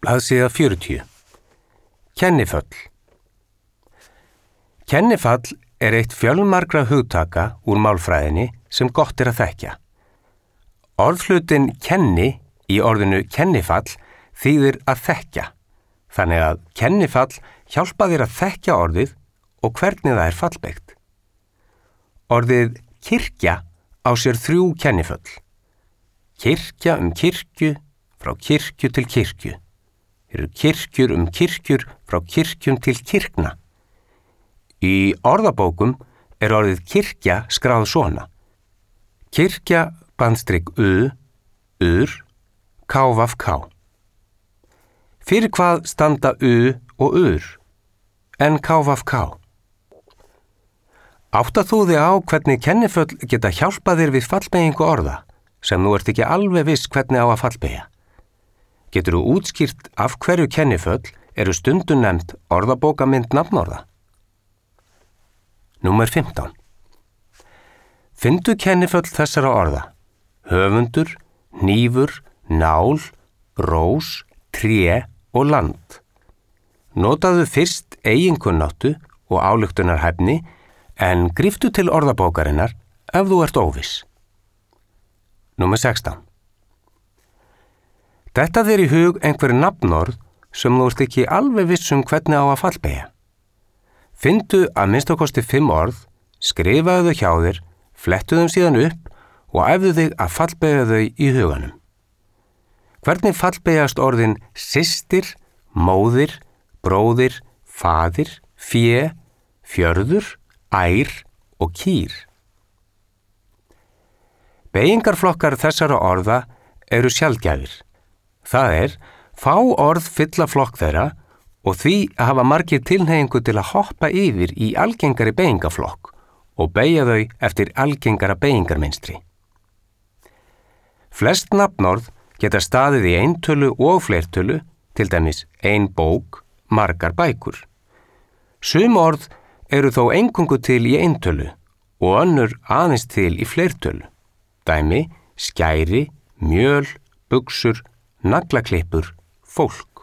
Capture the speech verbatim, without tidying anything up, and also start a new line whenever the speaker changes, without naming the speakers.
Blaðsíða fjörutíu. Kenniföll. Kennifall er eitt fjölmargra hugtaka úr málfræðinni sem gott er að þekkja. Orðhlutin kenni í orðinu kennifall þýðir að þekkja, þannig að kennifall hjálpa þér að þekkja orðið og hvernig það er fallbeygt. Orðið kirkja á sér þrjú kenniföll. Kirkja um kirkju, frá kirkju til kirkju. Eru kirkjur um kirkjur frá kirkjum til kirkna. Í orðabókum er orðið kirkja skráð svona. Kirkja bandstrik u, ur, kávaf ká. Fyrir hvað standa u og ur, en kávaf ká? Áttað þú þig á hvernig kenniföll geta hjálpað þér við fallbeygingu orða, sem þú ert ekki alveg viss hvernig á að fallbeygja? Getur þú útskýrt af hverju kenniföll eru stundum nefnd orðabókamynd nafnorða? Númer fimmtán. Finndu kenniföll þessara orða: höfundur, hnífur, nál, rós, tré og land. Notaðu fyrst eiginkunnáttu og ályktunarhæfni, en gríptu til orðabókarinnar ef þú ert óviss. Númer sextán. Detta þér í hug einhver nafnorð sem þú ert ekki alveg viss um hvernig á að fallbeygja. Finndu að minnstakosti fimm orð, skrifaðu þau hjá þér, flettu þeim síðan upp og æfðu þig að fallbeygja þau í huganum. Hvernig fallbeygjast orðin systir, móðir, bróðir, faðir, fé, fjörður, ær og kýr? Beygingarflokkar þessara orða eru sjaldgæfir. Það er, fá orð fylla flokk þeirra og því hafa margir tilhneigingu til að hoppa yfir í algengari beygingaflokk og beygja þau eftir algengara beygingarmynstri. Flest nafnorð geta staðið í eintölu og fleirtölu, til dæmis ein bók, margar bækur. Sum orð eru þó eingöngu til í eintölu og önnur aðeins til í fleirtölu. Dæmi, skæri, mjöl, buxur, naglaklippur, fólk.